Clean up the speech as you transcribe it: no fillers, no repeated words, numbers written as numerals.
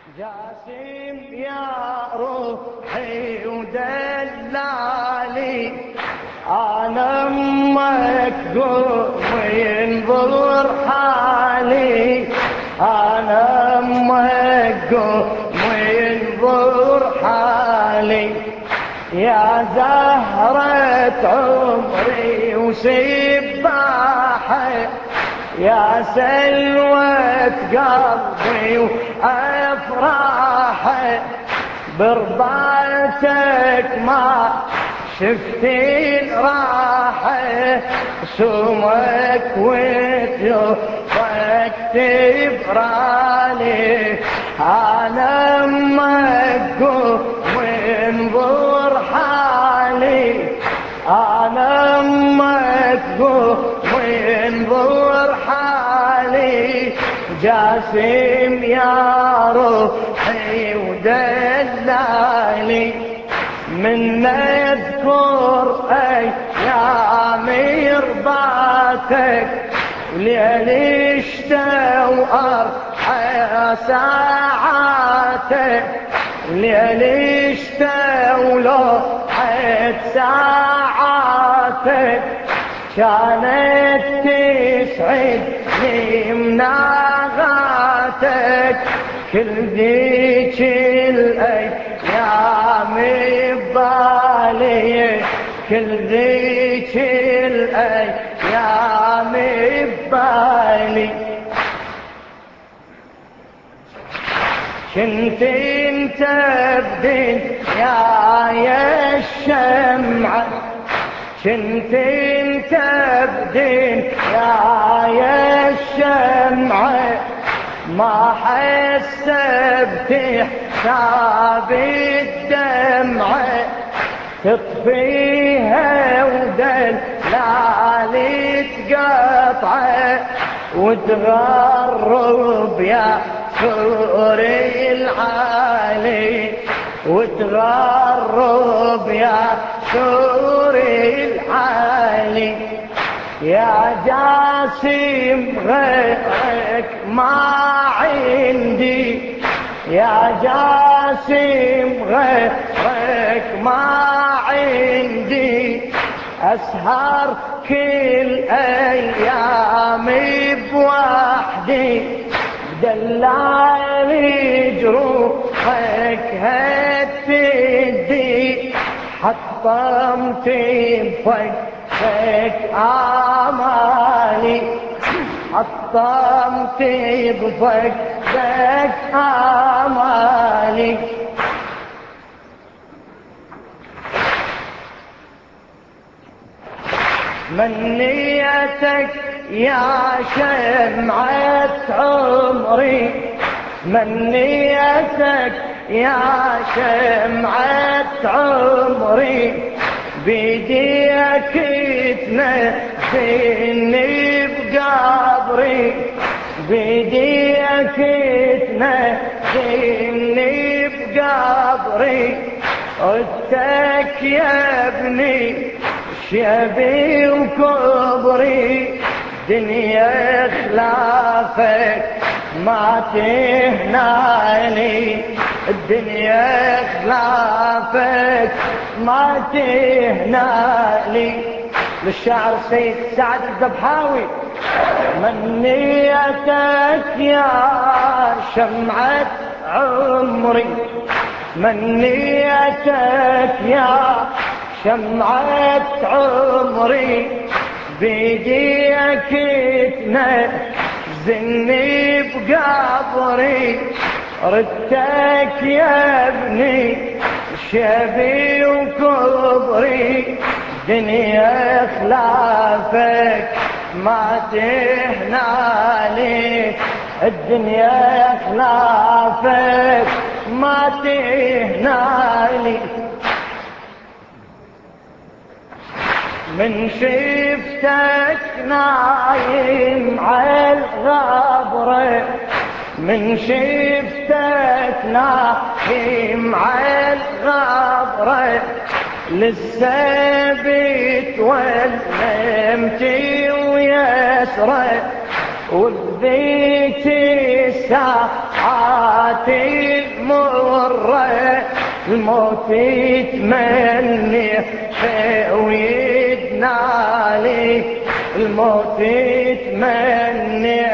جاسم يا روحي ودلالي، أنا أمك قومي انظر حالي، أنا أمك قومي انظر حالي، يا زهرة عمري وسباحة، يا سلوة قلبي وأفراحه، برضايتك ما شفت الراحة، سمك وطيوفك تبرالي، أنا أمك وانظر حالي، أنا أمك وانظر حالي، جاسم يا روحي ودلالي، من نذكر أيام رضاتك، وليل اشتى وأرحى ساعاتك، وليل اشتى ولوحت ساعاتك، كانت تسعدني مناغاتك، كل ذيك الأيام ببالي، كل ذيك الأيام ببالي، كنت انت بدنياي الشمعة، كنت انت بدنياي الشمعة، ما حسبت حساب الدمعة، تطفيها ودلالي تقطعه، وتغرب يا سوري العالي، وتغرب يا سوري العالي، يا جاسم غيرك ما عندي، يا جاسم غيرك ما عندي، أسهر كل أيامي بوحدي، دلالي جروحك هتدي، حطمت بفكك آمالي، حطمت بفكك آمالي، منيتك يا شمعة عمري، منيتك يا شمعة عمري، بيديك تنزلني بقبري، بيديك تنزلني بقبري، عدتك يا ابني شيبي وكبري، دنيا خلافك ما تهنالي، الدنيا خلافك ما تهنالي، للشاعر السيد سعد الذبحاوي، منيتك يا شمعة عمري، منيتك يا شمعة عمري، بيديك تنزلني بقبري، ردتك يا ابني شبي وكبري، دنيا خلافك ما تهنالي، الدنيا خلافك ما تهنالي، من شفتك نايم عالغبرة، من شفتك نايم عالغبرة، لسه بتولمتي ويسرة، وبذيك الساعات مرة الموت يتمني ويدنالي الموت يتمني